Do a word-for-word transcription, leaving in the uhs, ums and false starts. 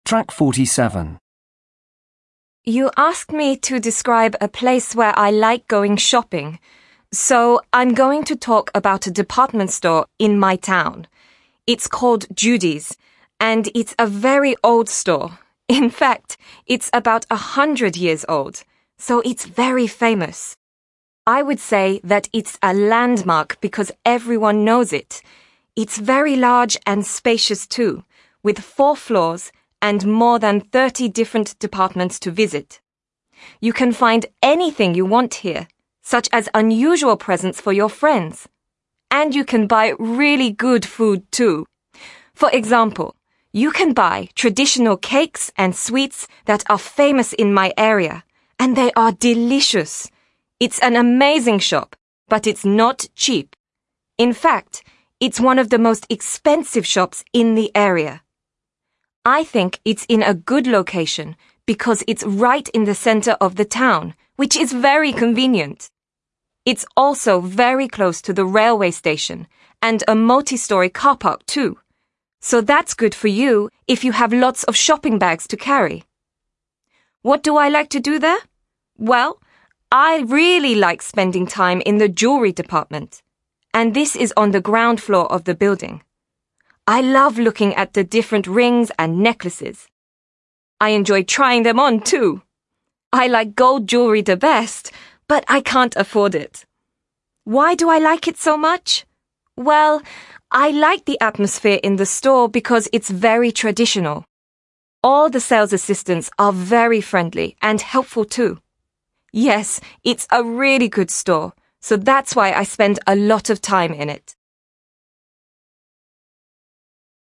Track forty-seven. You asked me to describe a place where I like going shopping, so I'm going to talk about a department store in my town. It's called Judy's, and it's a very old store. In fact, it's about a hundred years old, so it's very famous. I would say that it's a landmark because everyone knows it. It's very large and spacious too, with four floors and more than thirty different departments to visit. You can find anything you want here, such as unusual presents for your friends. And you can buy really good food too. For example, you can buy traditional cakes and sweets that are famous in my area, and they are delicious. It's an amazing shop, but it's not cheap. In fact, it's one of the most expensive shops in the area. I think it's in a good location because it's right in the center of the town, which is very convenient. It's also very close to the railway station and a multi-story car park too. So that's good for you if you have lots of shopping bags to carry. What do I like to do there? Well, I really like spending time in the jewelry department, and this is on the ground floor of the building. I love looking at the different rings and necklaces. I enjoy trying them on too. I like gold jewelry the best, but I can't afford it. Why do I like it so much? Well, I like the atmosphere in the store because it's very traditional. All the sales assistants are very friendly and helpful too. Yes, it's a really good store, so that's why I spend a lot of time in it.